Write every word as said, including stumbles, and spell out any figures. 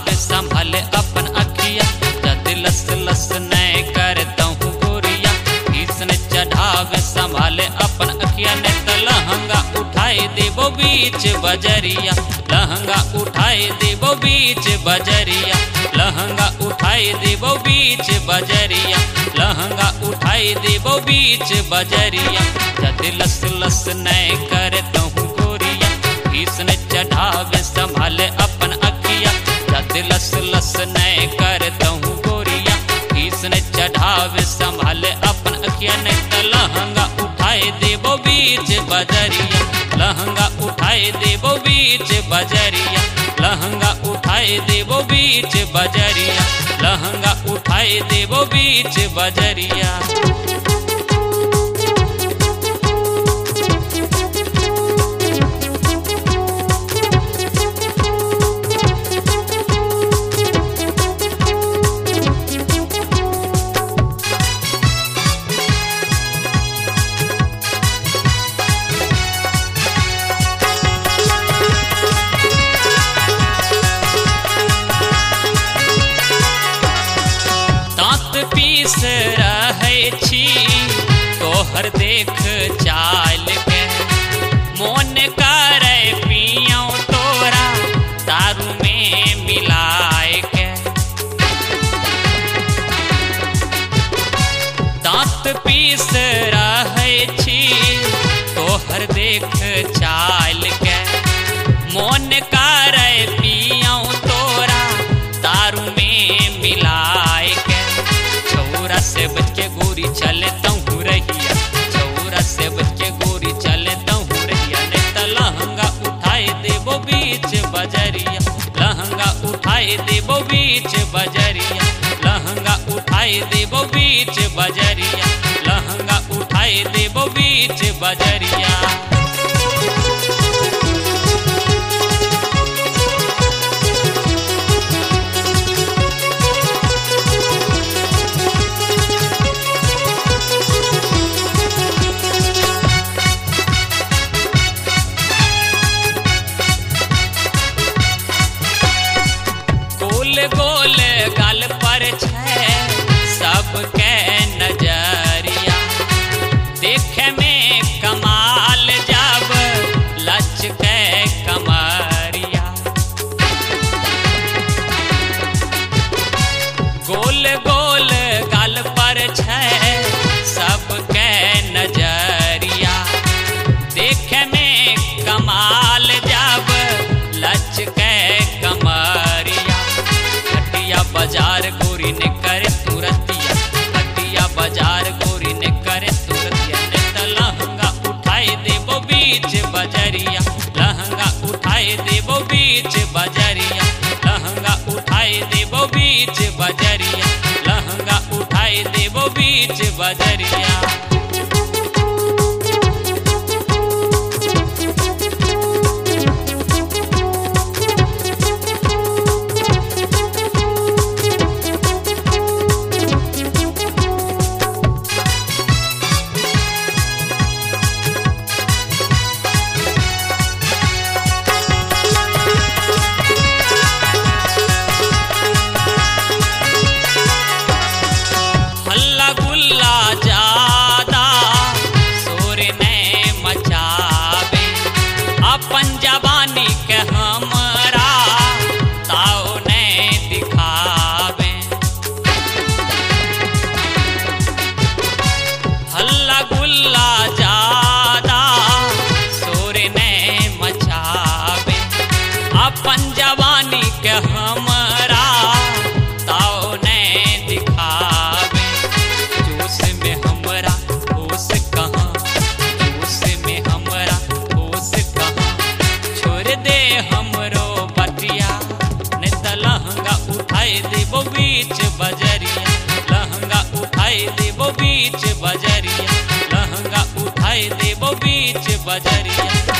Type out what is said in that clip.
चढ़ावे संभाले अपन अखिया, जद लस लस नहीं करता हूँ गोरिया। इसने चढ़ावे संभाले अपन अखिया, ने त लहंगा उठाए देवो बीच बजरिया, लहंगा उठाए देवो बीच बजरिया, लहंगा उठाए देवो बीच बजरिया, लहंगा उठाए देवो बीच बजरिया। जद लस लस नहीं करता हूँ गोरिया, इसने चढ़ावे संभाले अपन अखिया, जद लस लस नहीं करता हूँ गोरिया। इसने चढ़ावे संभाले अपन अखिया, ने त लहंगा उठाए देवो बीच बजरिया, लहंगा उठाए देवो बीच बजरिया, लहंगा उठाए देवो बीच बजरिया, लहंगा उठाए देवो बीच बजरिया। पीस रहे छी तोहर देख चाल के, मोन करे पियो तोरा दारू में मिलाए के। दांत पीस रहे छी तोहर देख चाल के, मोन करे पियो तोरा दारू में मिलाए के। चौरा से बच के गोरी चलता हूँ रहिया, चौरा से बच के गोरी चलता हूँ रहिया, ने त लहंगा उठाए देवो बीच बजरिया, लहंगा उठाए देवो बीच बजरिया, लहंगा उठाए देवो बीच बजरिया, लहंगा उठाए देवो बीच बजरिया। गोल गाल पर छे सबके नजरिया, देखे में कमाल जब लचके कमरिया। गोल गोल गाल पर छे सबके नजरिया, देखे में कमाल जब लचके कमरिया। बाजार गोरी ने करे तुरतिया, हटिया बाजार गोरी ने करे तुरतिया, ने त लहंगा उठाए देवो बीच बजरिया, लहंगा उठाए देवो बीच बजरिया, लहंगा उठाए देवो बीच बजरिया, लहंगा उठाए देवो बीच बजरिया। अपन जवानी के हमरा ताओ ने दिखावे, हल्ला गुल्ला ज्यादा शोर ने मचावे। अपन जवानी के हमरा ताओ ने दिखावे, जोश में हमरा होश कहाँ, जोश में हमरा होश कहाँ, छोड़ दे हमरो बतिया, ने त लहंगा उठाए देवो बीच बजरिया, लहंगा उठाए देवो बीच बजरिया, लहंगा उठाए देवो बीच बजरिया।